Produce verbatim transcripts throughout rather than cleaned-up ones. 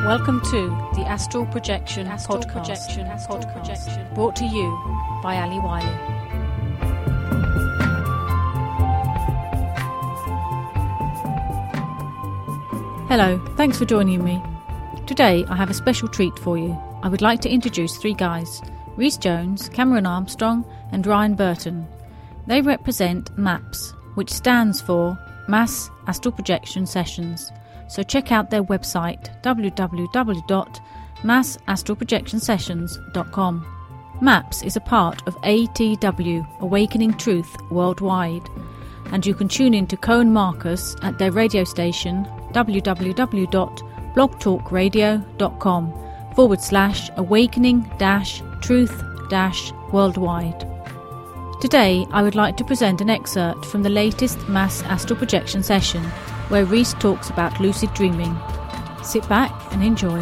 Welcome to the Astral Projection Astral Podcast, Projection Astral Podcast. Projection, brought to you by Ali Wiley. Hello, thanks for joining me. Today I have a special treat for you. I would like to introduce three guys, Rhys Jones, Cameron Armstrong and Ryan Burton. They represent MAPS, which stands for Mass Astral Projection Sessions. So check out their website w w w dot mass astral projection sessions dot com. MAPS is a part of A T W, Awakening Truth Worldwide, and you can tune in to Cohen Marcus at their radio station w w w dot blogtalkradio dot com forward slash awakening dash truth dash worldwide. Today I would like to present an excerpt from the latest Mass Astral Projection session where Rhys talks about lucid dreaming. Sit back and enjoy.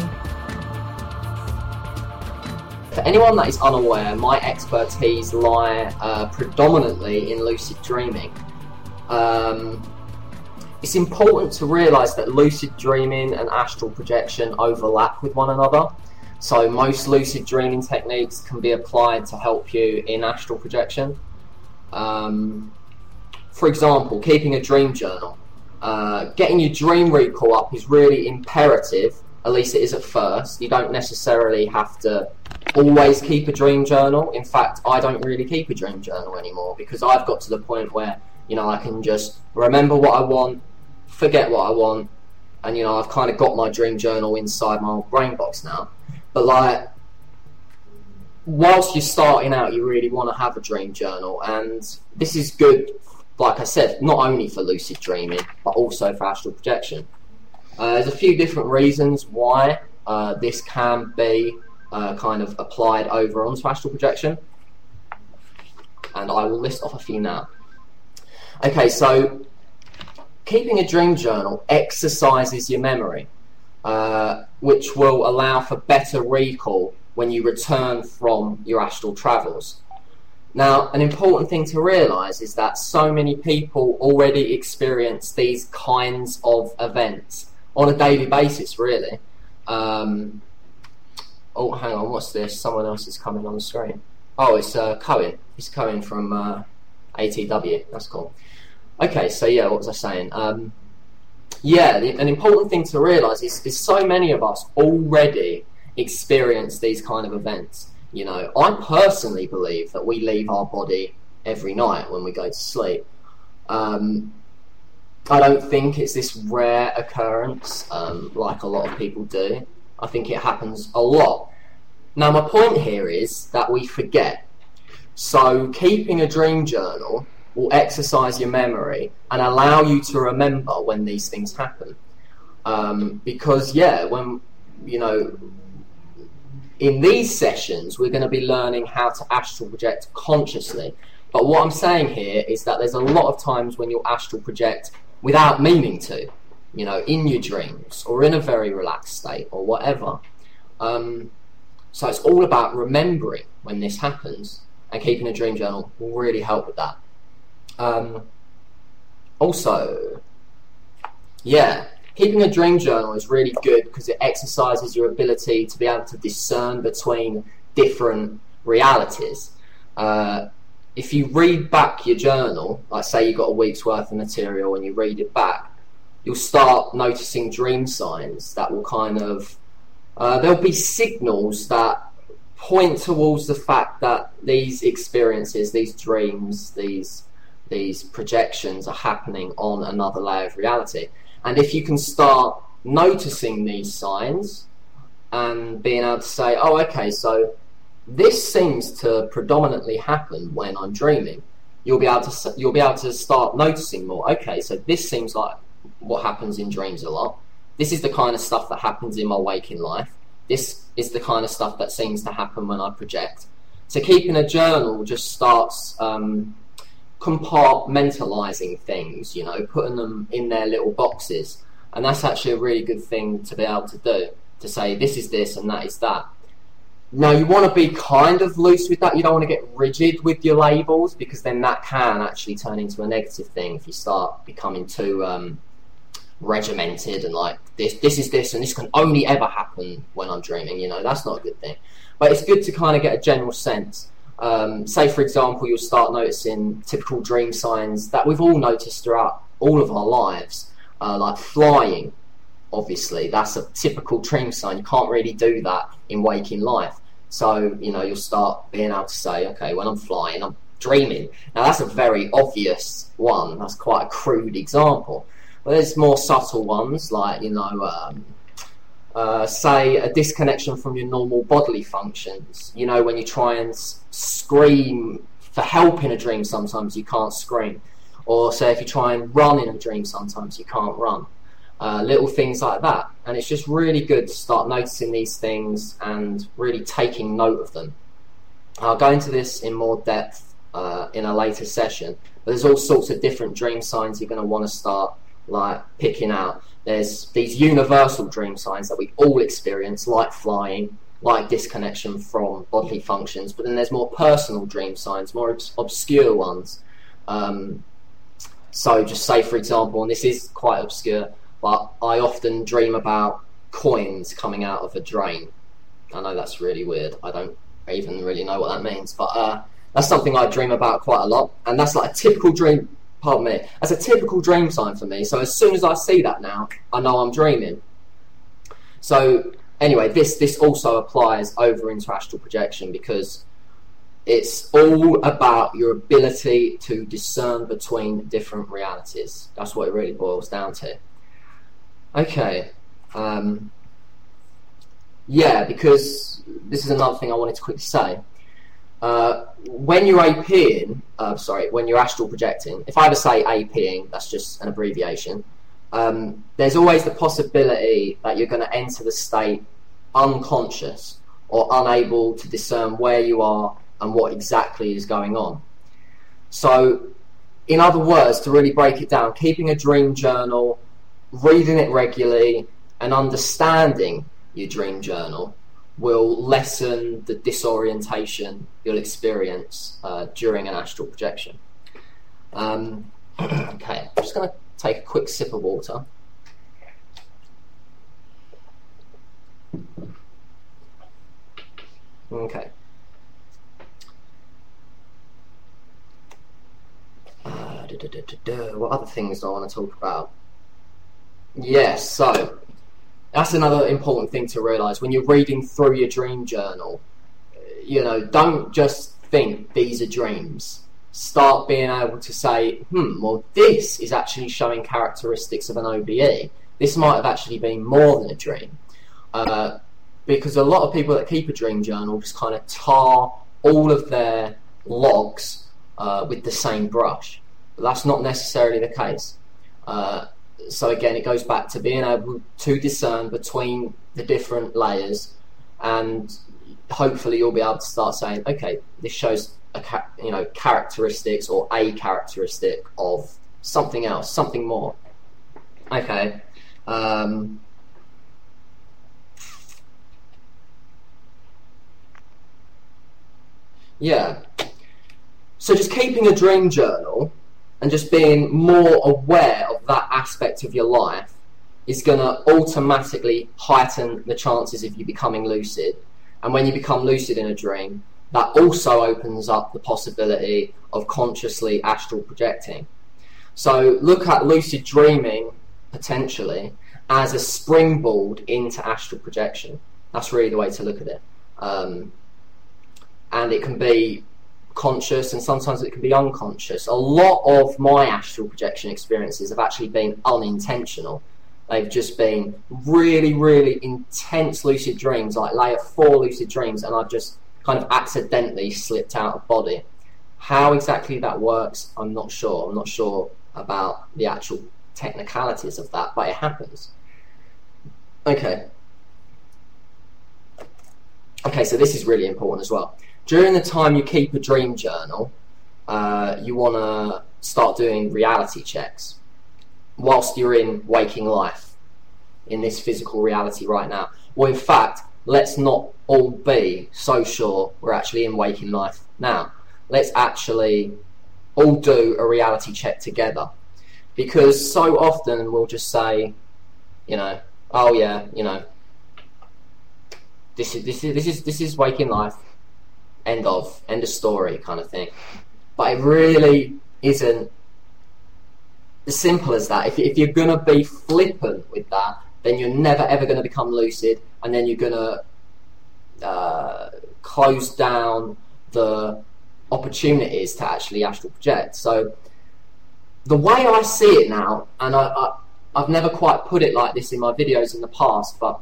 For anyone that is unaware, my expertise lie uh, predominantly in lucid dreaming. Um, it's important to realise that lucid dreaming and astral projection overlap with one another. So most lucid dreaming techniques can be applied to help you in astral projection. Um, for example, keeping a dream journal. Uh, getting your dream recall up is really imperative, at least it is at first. You don't necessarily have to always keep a dream journal. In fact, I don't really keep a dream journal anymore because I've got to the point where, you know, I can just remember what I want, forget what I want, and, you know, I've kind of got my dream journal inside my old brain box now. But, like, whilst you're starting out, you really want to have a dream journal, and this is good, like I said, not only for lucid dreaming, but also for astral projection. Uh, there's a few different reasons why uh, this can be uh, kind of applied over onto astral projection, and I will list off a few now. Okay, so keeping a dream journal exercises your memory, uh, which will allow for better recall when you return from your astral travels. Now, an important thing to realise is that so many people already experience these kinds of events on a daily basis, really. Um, oh, hang on, what's this? Someone else is coming on the screen. Oh, it's uh, Cohen. It's Cohen from uh, A T W. That's cool. Okay, so yeah, what was I saying? Um, yeah, the, an important thing to realise is, is so many of us already experience these kind of events. You know, I personally believe that we leave our body every night when we go to sleep. Um, I don't think it's this rare occurrence um, like a lot of people do. I think it happens a lot. Now, my point here is that we forget. So keeping a dream journal will exercise your memory and allow you to remember when these things happen. Um, because, yeah, when, you know, in these sessions, we're going to be learning how to astral project consciously. But what I'm saying here is that there's a lot of times when you'll astral project without meaning to, you know, in your dreams or in a very relaxed state or whatever. Um, so it's all about remembering when this happens, and keeping a dream journal will really help with that. Um, also, yeah, keeping a dream journal is really good because it exercises your ability to be able to discern between different realities. Uh, if you read back your journal, like say you've got a week's worth of material and you read it back, you'll start noticing dream signs that will kind of, uh, there'll be signals that point towards the fact that these experiences, these dreams, these these projections are happening on another layer of reality. And if you can start noticing these signs and being able to say, oh, okay, so this seems to predominantly happen when I'm dreaming, you'll be able to you'll be able to start noticing more. Okay, so this seems like what happens in dreams a lot. This is the kind of stuff that happens in my waking life. This is the kind of stuff that seems to happen when I project. So keeping a journal just starts um, compartmentalizing things, you know, putting them in their little boxes. And that's actually a really good thing to be able to do, to say this is this and that is that. Now, you want to be kind of loose with that. You don't want to get rigid with your labels, because then that can actually turn into a negative thing if you start becoming too um, regimented and like this this is this and this can only ever happen when I'm dreaming. You know, that's not a good thing. But it's good to kind of get a general sense. Um, say, for example, you'll start noticing typical dream signs that we've all noticed throughout all of our lives, uh, like flying. Obviously, that's a typical dream sign. You can't really do that in waking life. So, you know, you'll start being able to say, okay, when I'm flying, I'm dreaming. Now, that's a very obvious one. That's quite a crude example. But there's more subtle ones, like, you know, um, uh, say a disconnection from your normal bodily functions. You know, when you try and s- scream for help in a dream, sometimes you can't scream. Or say if you try and run in a dream, sometimes you can't run. Uh, little things like that. And it's just really good to start noticing these things and really taking note of them. I'll go into this in more depth uh, in a later session, but there's all sorts of different dream signs you're going to want to start like picking out. There's these universal dream signs that we all experience, like flying, like disconnection from bodily functions, but then there's more personal dream signs, more obs- obscure ones. Um, so just say, for example, and this is quite obscure, but I often dream about coins coming out of a drain. I know that's really weird. I don't even really know what that means, but uh, that's something I dream about quite a lot, and that's like a typical dream. Pardon me. That's a typical dream sign for me. So as soon as I see that now, I know I'm dreaming. So anyway, this this also applies over into astral projection because it's all about your ability to discern between different realities. That's what it really boils down to. Okay, um, yeah, because this is another thing I wanted to quickly say. Uh, when you're APing, uh, sorry, when you're astral projecting, if I ever say APing, that's just an abbreviation, um, there's always the possibility that you're going to enter the state unconscious or unable to discern where you are and what exactly is going on. So, in other words, to really break it down, keeping a dream journal, reading it regularly and understanding your dream journal will lessen the disorientation you'll experience uh, during an astral projection. Um, okay, I'm just going to take a quick sip of water. Okay. Uh, da, da, da, da, da. What other things do I want to talk about? Yes, so that's another important thing to realise. When you're reading through your dream journal, you know, don't just think these are dreams. Start being able to say, hmm, well, this is actually showing characteristics of an O B E. This might have actually been more than a dream. Uh, because a lot of people that keep a dream journal just kind of tar all of their logs uh, with the same brush. But that's not necessarily the case. Uh, So again, it goes back to being able to discern between the different layers, and hopefully you'll be able to start saying, okay, this shows a ca- you know characteristics or a characteristic of something else, something more. Okay. Um, yeah. So just keeping a dream journal and just being more aware of that aspect of your life is going to automatically heighten the chances of you becoming lucid. And when you become lucid in a dream, that also opens up the possibility of consciously astral projecting. So look at lucid dreaming, potentially, as a springboard into astral projection. That's really the way to look at it. Um, and it can be conscious and sometimes it can be unconscious. A lot of my astral projection experiences have actually been unintentional. They've just been really, really intense lucid dreams, like layer four lucid dreams, and I've just kind of accidentally slipped out of body. How exactly that works, I'm not sure. I'm not sure about the actual technicalities of that, but it happens. Okay. Okay, so this is really important as well. During the time you keep a dream journal, uh, you want to start doing reality checks whilst you're in waking life, in this physical reality right now. Well, in fact, let's not all be so sure we're actually in waking life now. Let's actually all do a reality check together. because so often we'll just say, you know, oh yeah, you know, this is this is this is this is waking life, end of end of story kind of thing. But it really isn't as simple as that. If if you're gonna be flippant with that, then you're never ever gonna become lucid, and then you're gonna uh, close down the opportunities to actually astral project. So the way I see it now, and I, I, I've never quite put it like this in my videos in the past, but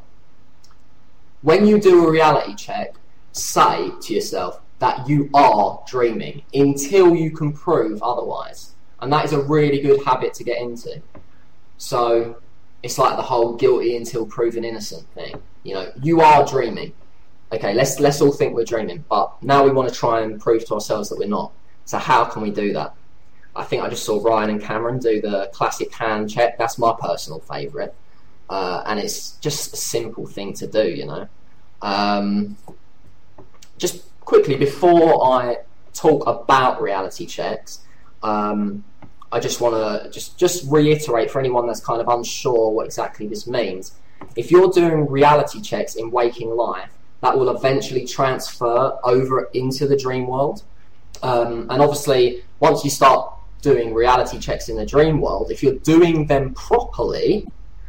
when you do a reality check, say to yourself that you are dreaming until you can prove otherwise. And that is a really good habit to get into. So it's like the whole guilty until proven innocent thing. You know, you are dreaming. Okay, let's let's all think we're dreaming, but now we want to try and prove to ourselves that we're not. So how can we do that? I think I just saw Ryan and Cameron do the classic hand check. That's my personal favourite. Uh, and it's just a simple thing to do, you know. Um, just quickly, before I talk about reality checks, um, I just want to just, just reiterate for anyone that's kind of unsure what exactly this means. If you're doing reality checks in waking life, that will eventually transfer over into the dream world. Um, and obviously, once you start doing reality checks in the dream world, if you're doing them properly,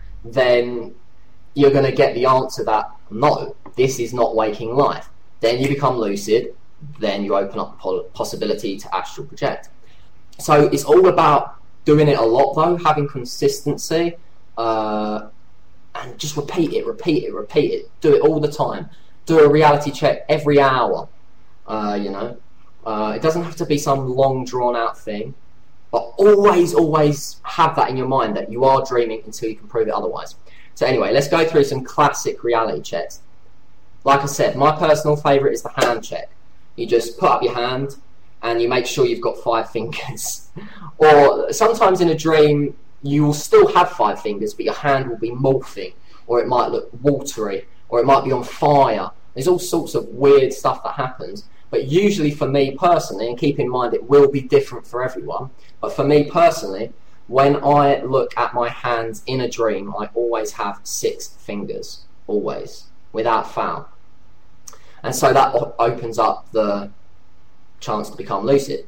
then you're going to get the answer that, no, this is not waking life. Then you become lucid, then you open up the possibility to astral project. So it's all about doing it a lot, though, having consistency, uh, and just repeat it, repeat it, repeat it. Do it all the time. Do a reality check every hour, uh, you know. Uh, it doesn't have to be some long, drawn-out thing, but always, always have that in your mind that you are dreaming until you can prove it otherwise. So anyway, let's go through some classic reality checks. Like I said, my personal favourite is the hand check. You just put up your hand and you make sure you've got five fingers. Or sometimes in a dream, you will still have five fingers, but your hand will be morphing, or it might look watery, or it might be on fire. There's all sorts of weird stuff that happens. But usually for me personally, and keep in mind it will be different for everyone, but for me personally, when I look at my hands in a dream, I always have six fingers, always, without fail. And so that o- opens up the chance to become lucid.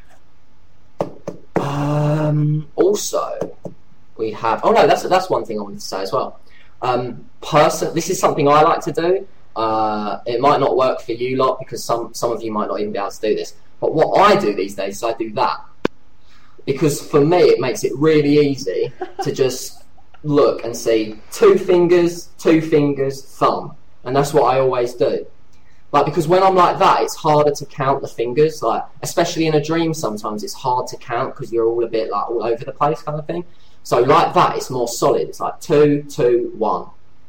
Um, also, we have, oh no, that's that's one thing I wanted to say as well. Um, person, this is something I like to do. Uh, it might not work for you lot because some, some of you might not even be able to do this. But what I do these days is I do that. Because for me it makes it really easy to just look and see two fingers, two fingers, thumb. And that's what I always do. Like, because when I'm like that, it's harder to count the fingers. Like, especially in a dream sometimes it's hard to count because you're all a bit like all over the place kind of thing. So like that, it's more solid. It's like two, two, one.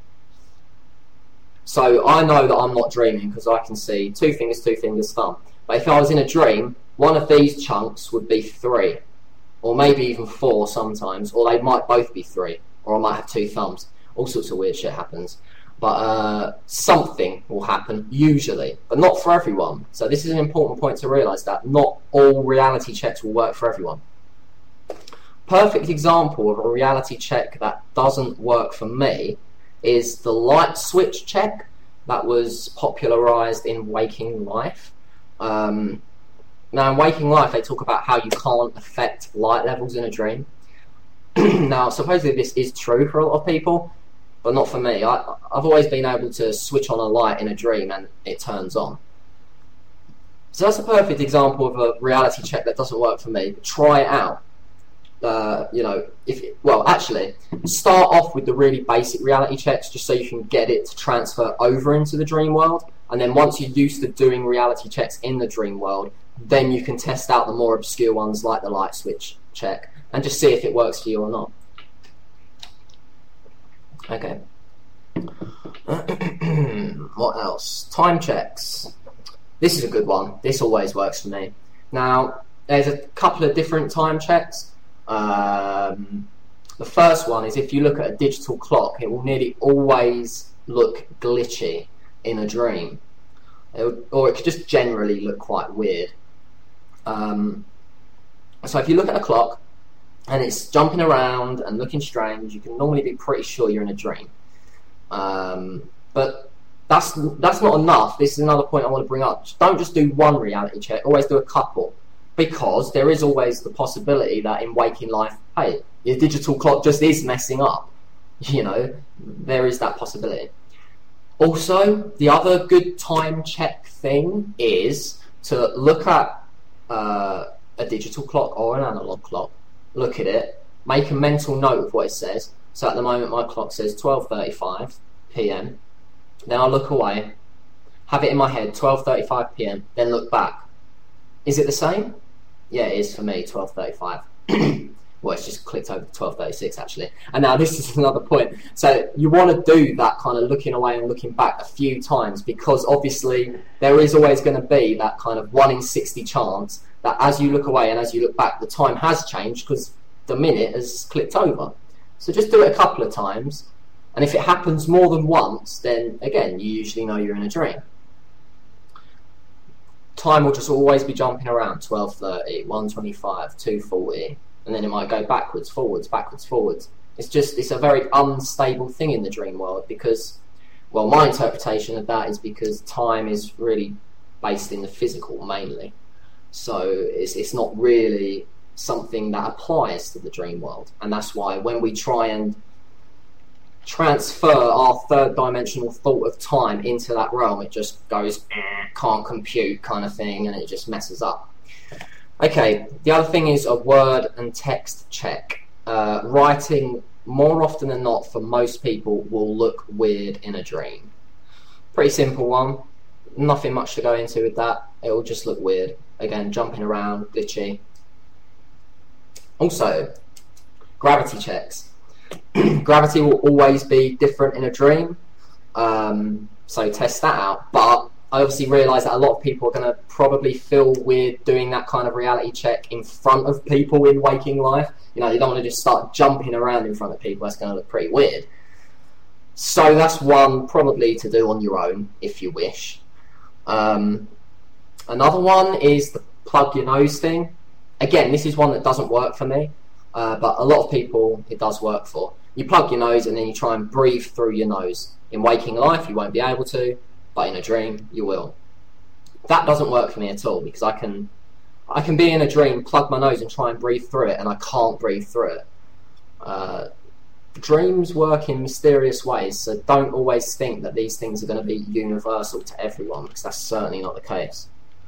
So I know that I'm not dreaming because I can see two fingers, two fingers, thumb. But if I was in a dream, one of these chunks would be three, or maybe even four sometimes, or they might both be three, or I might have two thumbs. All sorts of weird shit happens. But uh, something will happen, usually, but not for everyone. So this is an important point to realise, that not all reality checks will work for everyone. Perfect example of a reality check that doesn't work for me is the light switch check that was popularised in Waking Life. Um, now in Waking Life they talk about how you can't affect light levels in a dream. Now supposedly this is true for a lot of people, but not for me. I, I've always been able to switch on a light in a dream and it turns on. So that's a perfect example of a reality check that doesn't work for me. Try it out. Uh, you know, if well, actually, start off with the really basic reality checks just so you can get it to transfer over into the dream world. And then once you're used to doing reality checks in the dream world, then you can test out the more obscure ones like the light switch check and just see if it works for you or not. Okay. What else? Time checks. This is a good one. This always works for me. Now, there's a couple of different time checks. Um, the first one is if you look at a digital clock, it will nearly always look glitchy in a dream. It would, or it could just generally look quite weird. Um, so if you look at a clock and it's jumping around and looking strange, you can normally be pretty sure you're in a dream. Um, but that's that's not enough. This is another point I want to bring up. Don't just do one reality check, always do a couple, because there is always the possibility that in waking life, hey, your digital clock just is messing up. You know, there is that possibility. Also, the other good time check thing is to look at uh, a digital clock or an analog clock, look at it, make a mental note of what it says. So at the moment my clock says twelve thirty-five p m, then I'll look away, have it in my head, twelve thirty-five p m, then look back. Is it the same? Yeah, it is for me, twelve thirty-five. Well, it's just clicked over to twelve thirty-six actually. And now this is another point. So you want to do that kind of looking away and looking back a few times, because obviously there is always going to be that kind of one in sixty chance that as you look away and as you look back, the time has changed because the minute has clicked over. So just do it a couple of times, and if it happens more than once, then again, you usually know you're in a dream. Time will just always be jumping around, twelve thirty, one twenty-five, two forty, and then it might go backwards, forwards, backwards, forwards. It's just, it's a very unstable thing in the dream world because, well, my interpretation of that is because time is really based in the physical mainly. So it's, it's not really something that applies to the dream world, and that's why when we try and transfer our third dimensional thought of time into that realm, it just goes eh, can't compute kind of thing, and it just messes up. Okay, the other thing is a word and text check. Uh, writing, more often than not for most people, will look weird in a dream. Pretty simple one, nothing much to go into with that, it will just look weird. Again, jumping around, glitchy. Also, gravity checks. Gravity will always be different in a dream, um, so test that out. But I obviously realise that a lot of people are going to probably feel weird doing that kind of reality check in front of people in waking life. You know, you don't want to just start jumping around in front of people, that's going to look pretty weird. So that's one probably to do on your own, if you wish. Um, another one is the plug your nose thing. Again, this is one that doesn't work for me, uh, but a lot of people it does work for. You plug your nose and then you try and breathe through your nose. In waking life, you won't be able to, but in a dream, you will. That doesn't work for me at all, because I can, I can be in a dream, plug my nose and try and breathe through it, and I can't breathe through it. Uh, dreams work in mysterious ways, so don't always think that these things are going to be universal to everyone, because that's certainly not the case.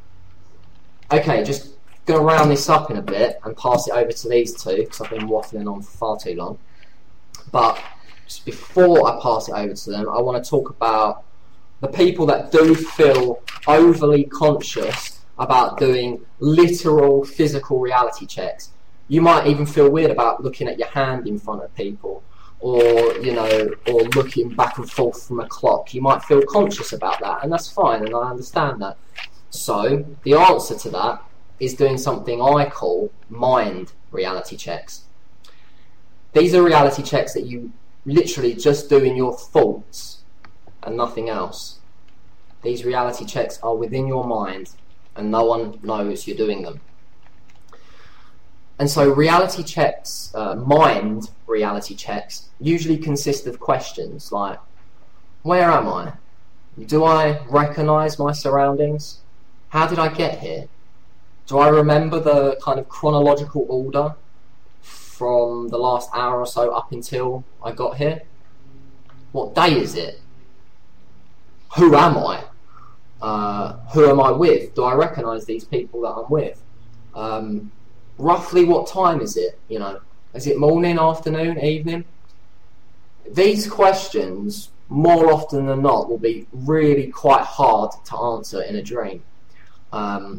Okay, just going to round this up in a bit and pass it over to these two, because I've been waffling on for far too long. But just before I pass it over to them, I want to talk about the people that do feel overly conscious about doing literal physical reality checks. You might even feel weird about looking at your hand in front of people, or you know, or looking back and forth from a clock. You might feel conscious about that, and that's fine, and I understand that. So the answer to that is doing something I call mind reality checks. These are reality checks that you literally just do in your thoughts and nothing else. These reality checks are within your mind and no one knows you're doing them. And so reality checks, uh, mind reality checks, usually consist of questions like, where am I? Do I recognise my surroundings? How did I get here? Do I remember the kind of chronological order from the last hour or so up until I got here? What day is it? Who am I? Uh, who am I with? Do I recognise these people that I'm with? Um, roughly what time is it? You know, is it morning, afternoon, evening? These questions, more often than not, will be really quite hard to answer in a dream. Um,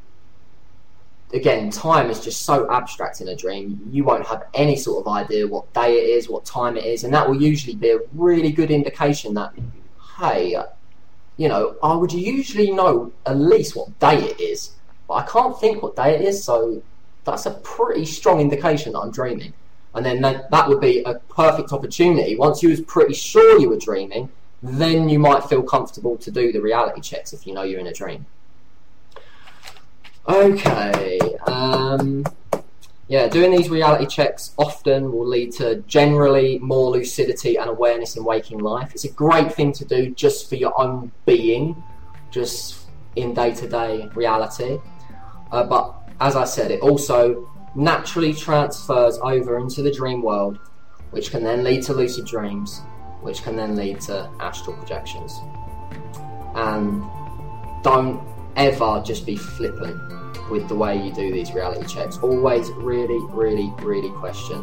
again, time is just so abstract in a dream, you won't have any sort of idea what day it is, what time it is, and that will usually be a really good indication that, hey, you know, I would usually know at least what day it is, but I can't think what day it is, so that's a pretty strong indication that I'm dreaming. And then that, that would be a perfect opportunity. Once you was pretty sure you were dreaming, then you might feel comfortable to do the reality checks if you know you're in a dream. Okay, um, Yeah, doing these reality checks often will lead to generally more lucidity and awareness in waking life. It's a great thing to do just for your own being, just in day-to-day reality. Uh, but as I said, it also naturally transfers over into the dream world, which can then lead to lucid dreams, which can then lead to astral projections. And don't ever just be flippant with the way you do these reality checks. Always really, really, really question.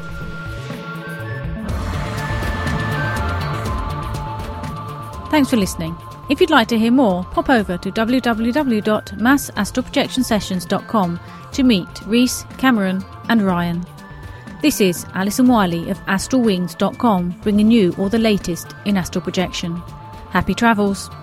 Thanks for listening. If you'd like to hear more, pop over to w w w dot mass astral projection sessions dot com to meet Rhys, Cameron and Ryan. This is Alison Wiley of astral wings dot com, bringing you all the latest in astral projection. Happy travels!